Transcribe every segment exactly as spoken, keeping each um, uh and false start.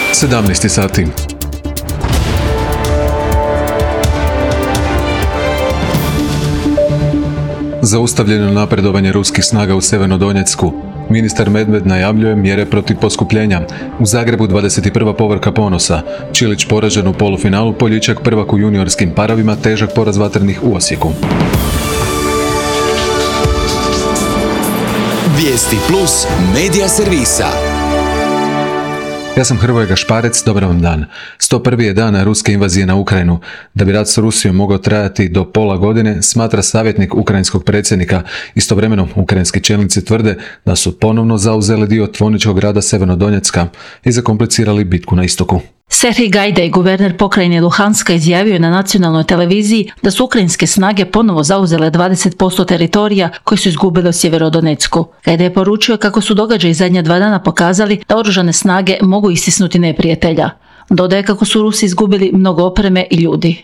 sedamnaest sati. Zaustavljeno napredovanje ruskih snaga u Sjevernodonjecku. Ministar Medved najavljuje mjere protiv poskupljenja. U Zagrebu dvadeset prva povorka ponosa. Čilić poražen u polufinalu, Poljičak prvak u juniorskim parovima, težak poraz Vatrenih u Osijeku. Vijesti plus medija servisa. Ja sam Hrvoje Gašparec, dobar vam dan. sto prvi je dan ruske invazije na Ukrajinu. Da bi rat s Rusijom mogao trajati do pola godine, smatra savjetnik ukrajinskog predsjednika. Istovremeno, ukrajinski čelnici tvrde da su ponovno zauzeli dio tvorničkog grada Sjevernodonjecka i zakomplicirali bitku na istoku. Serhij Gajdaj, guverner pokrajine Luhanska, izjavio je na nacionalnoj televiziji da su ukrajinske snage ponovo zauzele dvadeset posto teritorija koji su izgubili u Sjeverodonecku. Gajdaj je poručio kako su događaji zadnja dva dana pokazali da oružane snage mogu istisnuti neprijatelja. Dodaje kako su Rusi izgubili mnogo opreme i ljudi.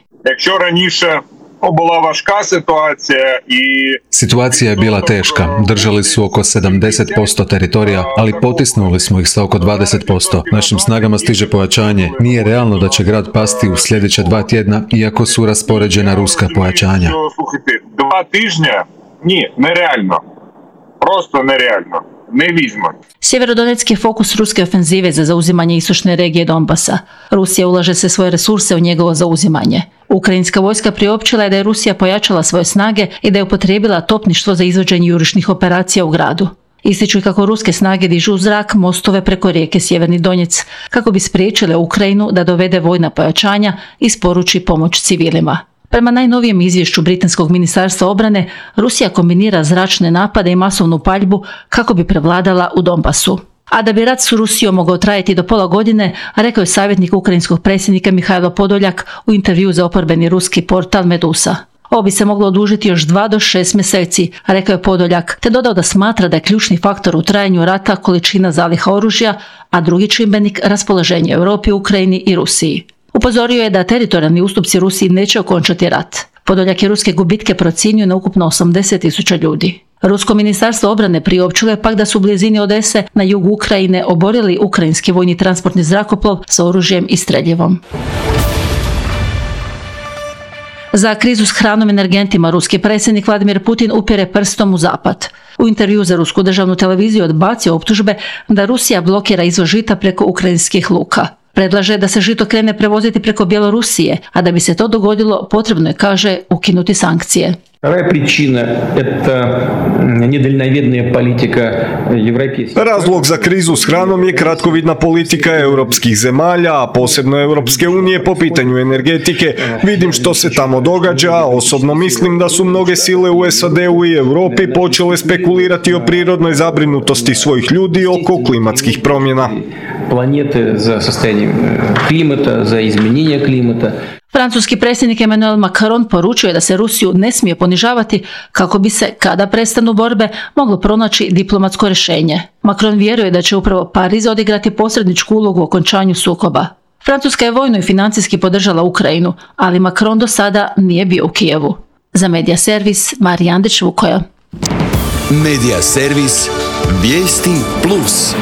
Situacija je bila teška. Držali su oko sedamdeset posto teritorija, ali potisnuli smo ih sa oko dvadeset posto. Našim snagama stiže pojačanje. Nije realno da će grad pasti u sljedeća dva tjedna, iako su raspoređena ruska pojačanja. Dva tižnja? Nije, nerealno. Prosto nerealno. Sjeverodonetsk je fokus ruske ofenzive za zauzimanje istočne regije Donbasa. Rusija ulaže sve svoje resurse u njegovo zauzimanje. Ukrajinska vojska priopćila je da je Rusija pojačala svoje snage i da je upotrijebila topništvo za izvođenje jurišnih operacija u gradu. Ističu kako ruske snage dižu u zrak mostove preko rijeke Sjeverni Donjec kako bi spriječile Ukrajinu da dovede vojna pojačanja i isporuči pomoć civilima. Prema najnovijem izvješću Britanskog ministarstva obrane, Rusija kombinira zračne napade i masovnu paljbu kako bi prevladala u Donbasu. A da bi rat s Rusijom mogao trajati do pola godine, rekao je savjetnik ukrajinskog predsjednika Mihajlo Podoljak u intervju za oporbeni ruski portal Medusa. Ovo bi se moglo odužiti još dva do šest mjeseci, rekao je Podoljak, te dodao da smatra da je ključni faktor u trajanju rata količina zaliha oružja, a drugi čimbenik raspoloženje Europi, Ukrajini i Rusiji. Upozorio je da teritorijalni ustupci Rusiji neće okončati rat. Podoljak je ruske gubitke procijenio na ukupno osamdeset tisuća ljudi. Rusko ministarstvo obrane priopćilo je pak da su u blizini Odese na jugu Ukrajine oborili ukrajinski vojni transportni zrakoplov sa oružjem i streljivom. Za krizu s hranom i energentima ruski predsjednik Vladimir Putin upire prstom u zapad. U intervju za rusku državnu televiziju odbacio optužbe da Rusija blokira izvoz žita preko ukrajinskih luka. Predlaže da se žito krene prevoziti preko Bjelorusije, a da bi se to dogodilo potrebno je, kaže, ukinuti sankcije. Razlog za krizu s hranom je kratkovidna politika europskih zemalja, a posebno Europske unije po pitanju energetike. Vidim što se tamo događa, a osobno mislim da su mnoge sile u S A D-u i Europi počele spekulirati o prirodnoj zabrinutosti svojih ljudi oko klimatskih promjena. Planete za состояние klimata, za izmjenjenje klimata. Francuski predsjednik Emmanuel Macron poručuje da se Rusiju ne smije ponižavati kako bi se, kada prestanu borbe, moglo pronaći diplomatsko rješenje. Macron vjeruje da će upravo Pariz odigrati posredničku ulogu u okončanju sukoba. Francuska je vojno i financijski podržala Ukrajinu, ali Macron do sada nije bio u Kijevu. Za Medija servis, Marija Andrić-Vukoja. Medija servis, Vijesti plus.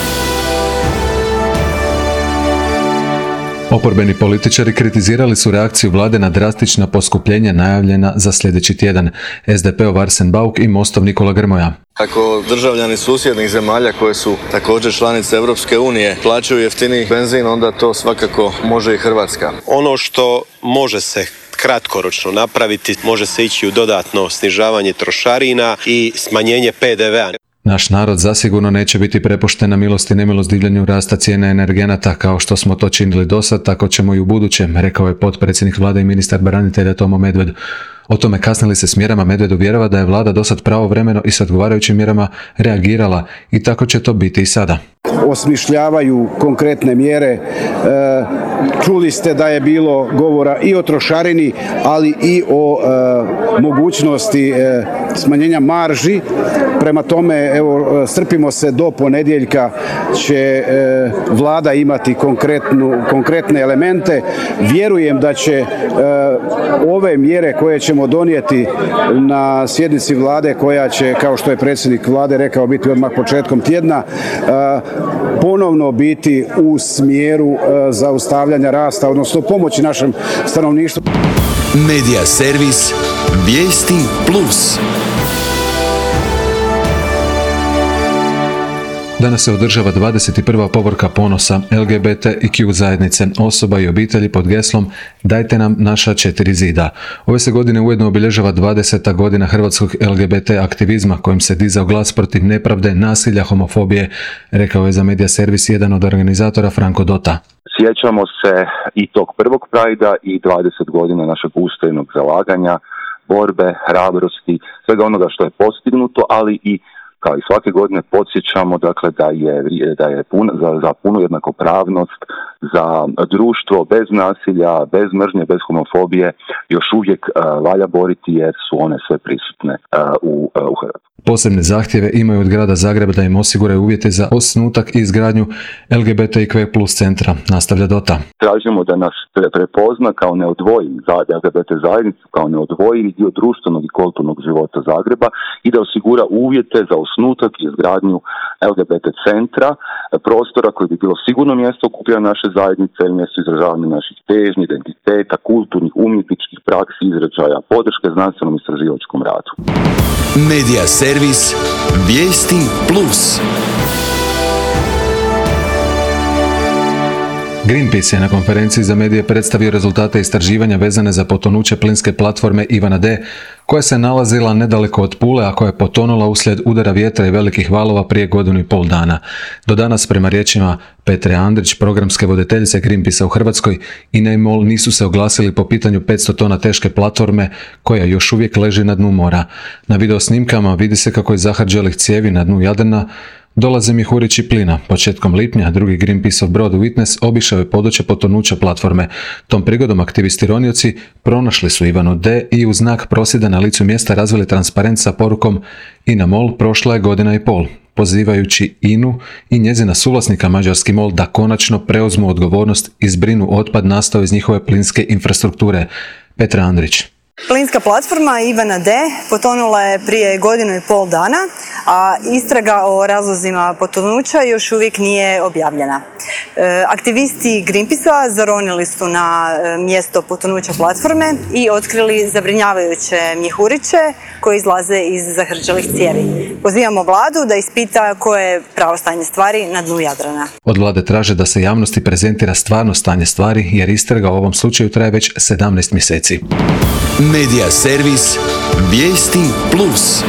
Oporbeni političari kritizirali su reakciju vlade na drastična poskupljenja najavljena za sljedeći tjedan. S D P-ov Arsen Bauk i Mostov Nikola Grmoja. Ako državljani susjednih zemalja koje su također članice Europske unije plaćaju jeftiniji benzin, onda to svakako može i Hrvatska. Ono što može se kratkoročno napraviti, može se ići u dodatno snižavanje trošarina i smanjenje P D V-a. Naš narod zasigurno neće biti prepušten na milost i nemilost divljanju rasta cijene energenata, kao što smo to činili dosad, tako ćemo i u budućem, rekao je potpredsjednik vlade i ministar branitelja Tomo Medved. O tome kasni li se s mjerama, Medved uvjerava da je vlada dosad pravovremeno i s odgovarajućim mjerama reagirala i tako će to biti i sada. Osmišljavaju konkretne mjere, Čuli ste da je bilo govora i o trošarini, ali i o e, mogućnosti e, smanjenja marži. Prema tome, evo, strpimo se do ponedjeljka će e, vlada imati konkretnu, konkretne elemente. Vjerujem da će e, ove mjere koje ćemo donijeti na sjednici vlade, koja će, kao što je predsjednik vlade rekao, biti odmah početkom tjedna, e, ponovno biti u smjeru e, zaustavljanja rasta, odnosno pomoći našem stanovništvu. Medija servis Vijesti plus. Danas se održava dvadeset prva povorka ponosa L G B T i Q zajednice, osoba i obitelji pod geslom Dajte nam naša četiri zida. Ove se godine ujedno obilježava dvadeseta godina hrvatskog L G B T aktivizma kojim se dizao glas protiv nepravde, nasilja, homofobije, rekao je za Medija servis jedan od organizatora Franko Dota. Sjećamo se i tog prvog Prajda i dvadeset godina našeg ustrajnog zalaganja, borbe, hrabrosti, svega onoga što je postignuto, ali i kao i svake godine podsjećamo, dakle, da je, da je pun, za, za punu jednakopravnost, za društvo bez nasilja, bez mržnje, bez homofobije još uvijek uh, valja boriti jer su one sve prisutne uh, u, uh, u Hrvatskoj. Posebne zahtjeve imaju od grada Zagreba da im osiguraju uvjete za osnutak i izgradnju L G B T i Q plus centra, nastavlja Dota. Tražimo da nas prepozna kao neodvojivi L G B T zajednicu, kao neodvojivi dio društvenog i kulturnog života Zagreba i da osigura uvjete za osnutak i izgradnju L G B T centra, prostora koji bi bilo sigurno mjesto okupljanja naše zajednice, mjesto izražavanja naših težnji, identiteta, kulturnih, umjetničkih praksi, izražaja, podrške znanstvenom i istraživačkom radu. Medija servis Vijesti plus. Greenpeace je na konferenciji za medije predstavio rezultate istraživanja vezane za potonuće plinske platforme Ivana D, koja se nalazila nedaleko od Pule, a koja je potonula uslijed udara vjetra i velikih valova prije godinu i pol dana. Do danas, prema riječima Petre Andrić, programske voditeljice Greenpeacea u Hrvatskoj, INA i MOL nisu se oglasili po pitanju petsto tona teške platforme koja još uvijek leži na dnu mora. Na video snimkama vidi se kako je zahrđelih cijevi na dnu Jadrana dolaze mjehurići plina. Početkom lipnja drugi Greenpeaceov brod Witness obišao je područje potonuća platforme. Tom prigodom aktivisti ronioci pronašli su Ivanu D i u znak prosvjeda na licu mjesta razvili transparent sa porukom INA MOL prošla je godina i pol, pozivajući INU i njezina suvlasnika mađarski MOL da konačno preuzmu odgovornost i zbrinu otpad nastao iz njihove plinske infrastrukture. Petra Andrić. Plinska platforma Ivana D potonula je prije godinu i pol dana, a istraga o razlozima potonuća još uvijek nije objavljena. E, aktivisti Greenpeacea zaronili su na mjesto potonuća platforme i otkrili zabrinjavajuće mjehuriće koji izlaze iz zahrđelih cijevi. Pozivamo vladu da ispita koje je pravo stanje stvari na dnu Jadrana. Od vlade traže da se javnosti prezentira stvarno stanje stvari jer istraga u ovom slučaju traje već sedamnaest mjeseci. Medija servis Vijesti plus.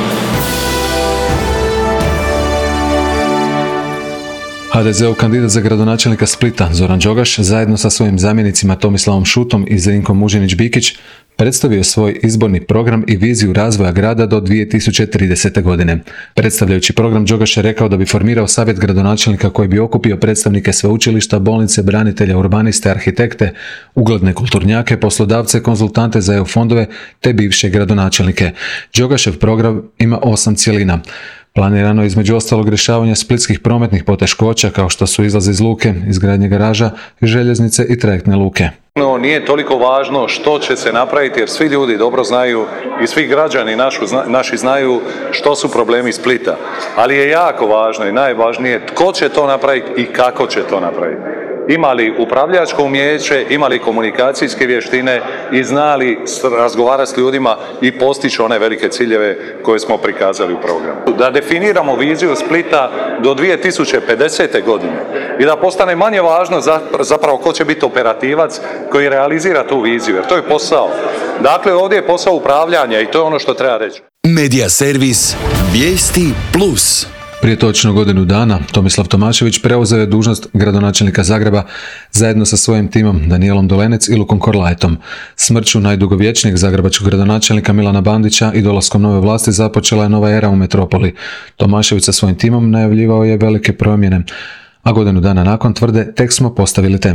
ha de zeov kandidat za gradonačelnika Splita Zoran Đogaš zajedno sa svojim zamjenicima Tomislavom Šutom i Zrinkom Mužinić-Bikić predstavio svoj izborni program i viziju razvoja grada do dvije tisuće tridesete. godine. Predstavljajući program, Đogaš je rekao da bi formirao savjet gradonačelnika koji bi okupio predstavnike sveučilišta, bolnice, branitelja, urbaniste, arhitekte, ugledne kulturnjake, poslodavce, konzultante za E U fondove te bivše gradonačelnike. Đogašev program ima osam cjelina. Planirano je između ostalog rješavanje splitskih prometnih poteškoća kao što su izlaz iz luke, izgradnje garaža, željeznice i trajektne luke. No, nije toliko važno što će se napraviti jer svi ljudi dobro znaju i svi građani našu, naši znaju što su problemi Splita. Ali je jako važno i najvažnije tko će to napraviti i kako će to napraviti. Ima li upravljačko umijeće, ima li komunikacijske vještine i zna li razgovarati s ljudima i postići one velike ciljeve koje smo prikazali u programu. Da definiramo viziju Splita do dvije tisuće pedesete. godine i da postane manje važno zapravo ko će biti operativac koji realizira tu viziju, jer to je posao. Dakle, ovdje je posao upravljanja i to je ono što treba reći. Medija servis Vijesti plus. Prije točno godinu dana Tomislav Tomašević preuzeo je dužnost gradonačelnika Zagreba zajedno sa svojim timom Danijelom Dolenec i Lukom Korlajetom. Smrću najdugovječnijeg zagrebačkog gradonačelnika Milana Bandića i dolaskom nove vlasti započela je nova era u metropoli. Tomašević sa svojim timom najavljivao je velike promjene, a godinu dana nakon tvrde tek smo postavili temelje.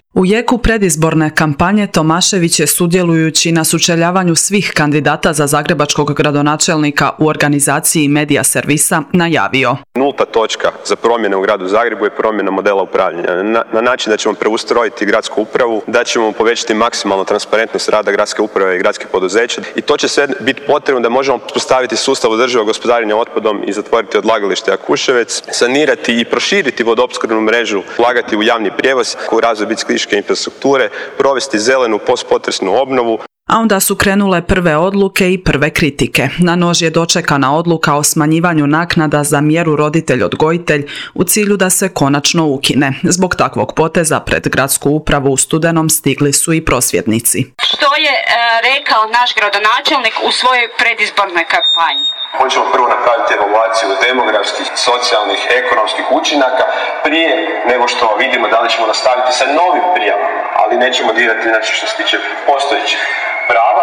U jeku predizborne kampanje Tomašević je, sudjelujući na sučeljavanju svih kandidata za zagrebačkog gradonačelnika u organizaciji Medija servisa, najavio: Nulta točka za promjene u gradu Zagrebu je promjena modela upravljanja na, na način da ćemo preustrojiti gradsku upravu, da ćemo povećati maksimalnu transparentnost rada gradske uprave i gradskih poduzeća i to će sve biti potrebno da možemo postaviti sustav održivog gospodarenja otpadom i zatvoriti odlagalište Jakuševec, sanirati i proširiti vodoopskrbnu mrežu, ulagati u javni prijevoz, u razvoj biciklističke infrastrukture, provesti zelenu postpotresnu obnovu. A onda su krenule prve odluke i prve kritike. Na nož je dočekana odluka o smanjivanju naknada za mjeru roditelj-odgojitelj u cilju da se konačno ukine. Zbog takvog poteza pred gradsku upravu u studenom stigli su i prosvjednici. Što je e, rekao naš gradonačelnik u svojoj predizbornoj kampanji? Hoćemo prvo napraviti evaluaciju demografskih, socijalnih, ekonomskih učinaka prije nego što vidimo da li ćemo nastaviti sa novim prijavama, ali nećemo dirati znači što se tiče postojećih prava.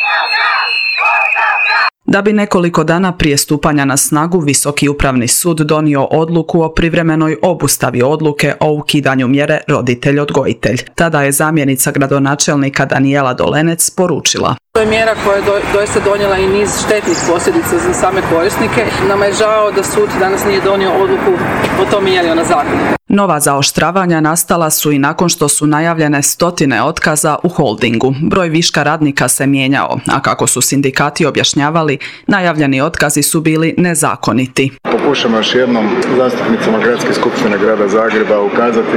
Da bi nekoliko dana prije stupanja na snagu Visoki upravni sud donio odluku o privremenoj obustavi odluke o ukidanju mjere roditelj-odgojitelj. Tada je zamjenica gradonačelnika Danijela Dolenec poručila: To je mjera koja je do, doista donijela i niz štetnih posljedica za same korisnike. Nama je žao da sud danas nije donio odluku o tome je li ona zakonita. Nova zaoštravanja nastala su i nakon što su najavljene stotine otkaza u holdingu. Broj viška radnika se mijenjao, a kako su sindikati objašnjavali, najavljeni otkazi su bili nezakoniti. Pokušamo još jednom zastupnicama Gradske skupštine grada Zagreba ukazati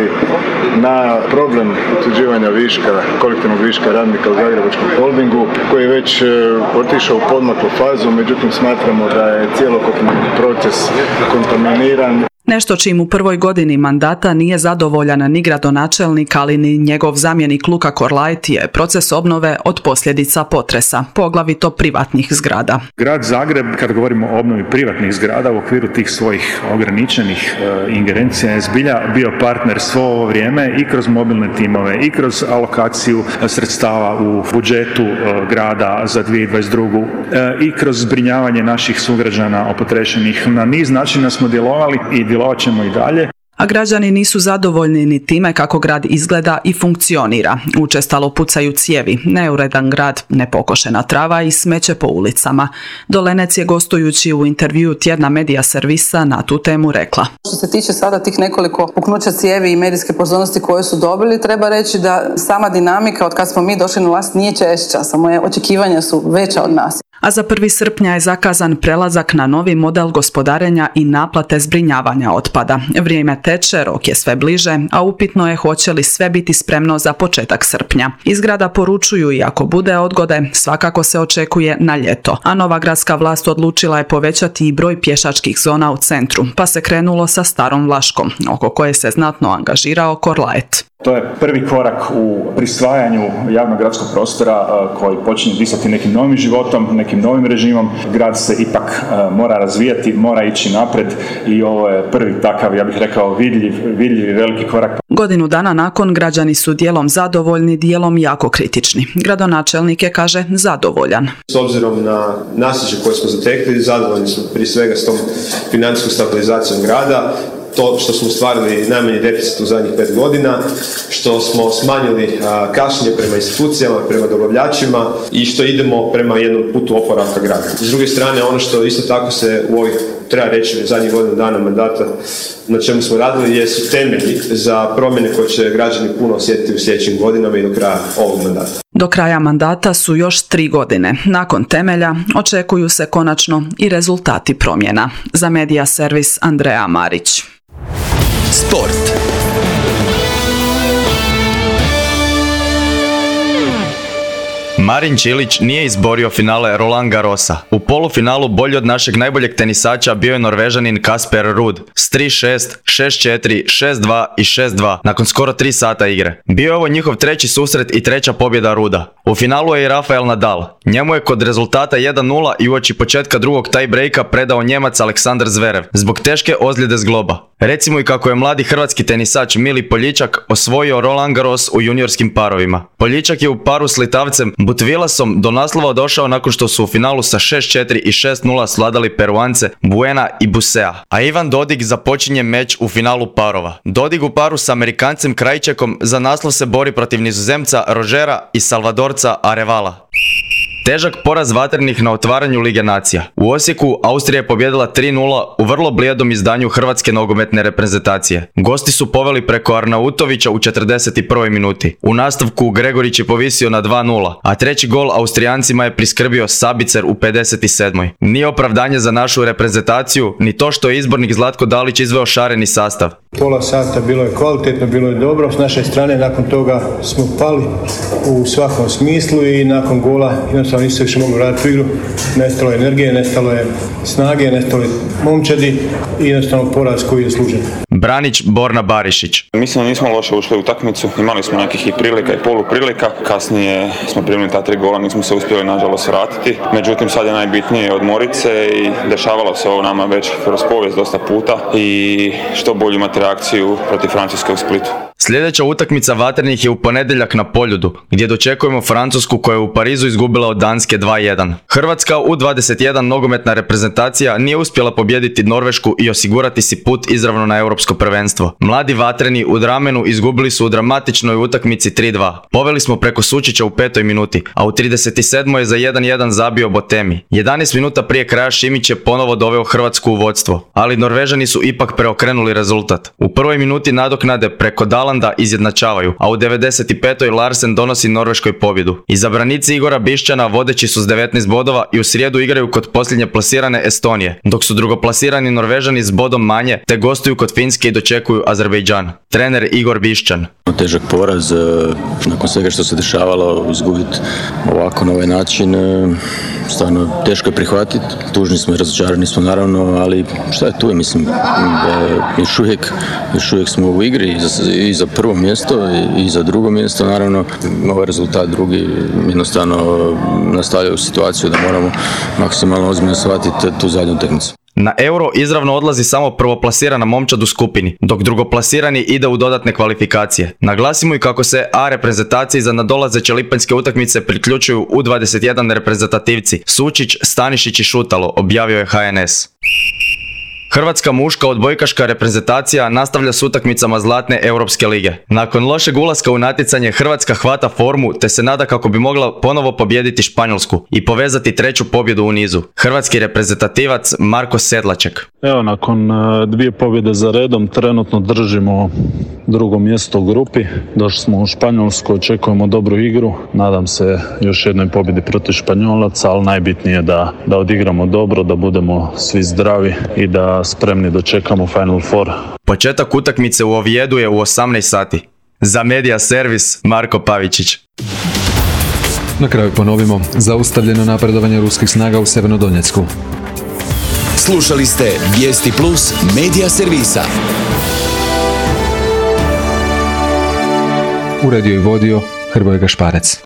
na problem utvrđivanja viška, kolektivnog viška radnika u Zagrebačkom holdingu, koji je već otišao u podmaklu fazu, međutim smatramo da je cjelokupni proces kontaminiran. Nešto čim u prvoj godini mandata nije zadovoljan ni gradonačelnik, ali ni njegov zamjenik Luka Korlajt je proces obnove od posljedica potresa, poglavito privatnih zgrada. Grad Zagreb, kad govorimo o obnovi privatnih zgrada u okviru tih svojih ograničenih e, ingerencija, je zbilja bio partner svo ovo vrijeme i kroz mobilne timove i kroz alokaciju sredstava u budžetu e, grada za dvije tisuće dvadeset drugu e, i kroz zbrinjavanje naših sugrađana opotrešenih. Na niz načina smo djelovali i djelovat ćemo i dalje. A građani nisu zadovoljni ni time kako grad izgleda i funkcionira. Učestalo pucaju cijevi, neuredan grad, nepokošena trava i smeće po ulicama. Dolenec je, gostujući u intervjuu tjedna Medija servisa, na tu temu rekla: Što se tiče sada tih nekoliko puknuća cijevi i medijske pozornosti koje su dobili, treba reći da sama dinamika od kad smo mi došli na vlast nije češća, samo je očekivanja su veća od nas. A za prvog srpnja je zakazan prelazak na novi model gospodarenja i naplate zbrinjavanja otpada. Vrijeme teče, rok je sve bliže, a upitno je hoće li sve biti spremno za početak srpnja. Iz grada poručuju, i ako bude odgode, svakako se očekuje na ljeto. A nova gradska vlast odlučila je povećati i broj pješačkih zona u centru, pa se krenulo sa Starom Vlaškom, oko koje se znatno angažirao Korlajt. To je prvi korak u prisvajanju javnog gradskog prostora koji počinje disati nekim novim životom, nekim novim režimom. Grad se ipak mora razvijati, mora ići napred i ovo je prvi takav, ja bih rekao, vidljiv, vidljiv i veliki korak. Godinu dana nakon, građani su dijelom zadovoljni, dijelom jako kritični. Gradonačelnik je, kaže, zadovoljan. S obzirom na nasljeđe koje smo zatekli, zadovoljni smo prije svega s tom financijskom stabilizacijom grada. To što smo ostvarili najmanji deficit u zadnjih pet godina, što smo smanjili a, kašnjenje prema institucijama, prema dobavljačima i što idemo prema jednom putu oporavka grada. S druge strane, ono što isto tako se u ovih, treba reći, zadnjih godinu dana mandata na čemu smo radili jesu temelji za promjene koje će građani puno osjetiti u sljedećim godinama i do kraja ovog mandata. Do kraja mandata su još tri godine. Nakon temelja očekuju se konačno i rezultati promjena. Za Medija servis Andreja Marić. Sport. Marin Čilić nije izborio finale Roland Garrosa. U polufinalu bolji od našeg najboljeg tenisača bio je Norvežanin Kasper Ruud s tri šest, šest četiri, šest dva i šest dva nakon skoro tri sata igre. Bio je ovo njihov treći susret i treća pobjeda Ruda. U finalu je i Rafael Nadal. Njemu je kod rezultata jedan nula i uoči početka drugog tie-breaka predao Njemac Aleksandar Zverev zbog teške ozljede zgloba. Recimo i kako je mladi hrvatski tenisač Mili Poljičak osvojio Roland Garros u juniorskim parovima. Poljičak je u paru s Litavcem Butvillasom do naslova došao nakon što su u finalu sa šest četiri i šest nula sladali Peruance Buena i Busea, a Ivan Dodig započinje meč u finalu parova. Dodig u paru s Amerikancem Krajčekom za naslov se bori protiv Nizozemca Rogera i Salvadorca Arevala. Težak poraz vatrenih na otvaranju Lige nacija. U Osijeku Austrija je pobijedila tri nula u vrlo blijedom izdanju hrvatske nogometne reprezentacije. Gosti su poveli preko Arnautovića u četrdeset prvoj minuti. U nastavku Gregorić je povisio na dva nula, a treći gol Austrijancima je priskrbio Sabicer u pedeset sedmoj Nije opravdanje za našu reprezentaciju ni to što je izbornik Zlatko Dalić izveo šareni sastav. Pola sata bilo je kvalitetno, bilo je dobro. S naše strane nakon toga smo pali u svakom smislu i nakon gola jednostavno nisu se više mogli vratiti u igru. Nestalo je energije, nestalo je snage, nestalo je momčadi i jednostavno poraz koji je služen. Branić Borna Barišić. Mislim da nismo loše ušli u utakmicu, imali smo nekih i prilika i poluprilika, kasnije smo primili ta tri gola, nismo se uspjeli nažalost vratiti. Međutim, sad je najbitnije odmorit se i dešavalo se ovo nama već kroz povijest dosta puta i što bolje imati reakciju protiv Francuske u Splitu. Sljedeća utakmica vatrenih je u ponedjeljak na Poljudu, gdje dočekujemo Francusku koja je u Parizu izgubila od Danske dva jedan. Hrvatska U dvadeset jedan nogometna reprezentacija nije uspjela pobijediti Norvešku i osigurati si put izravno na europsko prvenstvo. Mladi vatreni u Dramenu izgubili su u dramatičnoj utakmici tri dva. Poveli smo preko Sučića u petoj minuti, a u trideset sedmoj je za jedan jedan zabio Botemi. jedanaest minuta prije kraja Šimić je ponovo doveo Hrvatsku u vodstvo, ali Norvežani su ipak preokrenuli rezultat. U prvoj minuti nadoknade preko Dalanda izjednačavaju, a u devedeset petoj Larsen donosi Norveškoj pobjedu. Izabranici Igora Bišćana vodeći su s devetnaest bodova i u srijedu igraju kod posljednje plasirane Estonije, dok su drugoplasirani Norvežani s bodom manje te gostuju kod Finske i dočekuju Azerbejdžan. Trener Igor Bišćan. Težak poraz, nakon svega što se dešavalo, izgubiti ovako na ovaj način, stvarno teško je prihvatiti. Tužni smo i razočarani smo naravno, ali šta je tu, mislim, još uvijek, još uvijek smo u igri i za, i za prvo mjesto i za drugo mjesto, naravno ovaj rezultat drugi jednostavno nastavljaju situaciju da moramo maksimalno ozbiljno shvatiti tu zadnju utakmicu. Na Euro izravno odlazi samo prvoplasirana momčad u skupini, dok drugoplasirani ide u dodatne kvalifikacije. Naglasimo i kako se A reprezentaciji za nadolazeće lipanjske utakmice priključuju U dvadeset jedan reprezentativci Sučić, Stanišić i Šutalo, objavio je H N S. Hrvatska muška odbojkaška reprezentacija nastavlja s utakmicama Zlatne Europske lige. Nakon lošeg ulaska u natjecanje Hrvatska hvata formu te se nada kako bi mogla ponovo pobijediti Španjolsku i povezati treću pobjedu u nizu. Hrvatski reprezentativac Marko Sedlaček. Evo, nakon dvije pobjede za redom trenutno držimo drugo mjesto u grupi. Došli smo u Španjolsku, očekujemo dobru igru. Nadam se još jednoj pobjedi protiv Španjolaca, ali najbitnije je da, da odigramo dobro, da budemo svi zdravi i da spremni dočekamo Final Four. Početak utakmice u Ovijedu je u osamnaest sati. Za Media Servis Marko Pavičić. Na kraju ponovimo, zaustavljeno napredovanje ruskih snaga u Sjevernodonjecku. Slušali ste Vijesti Plus Media Servisa. Uredio i vodio Hrvoje Gašparec.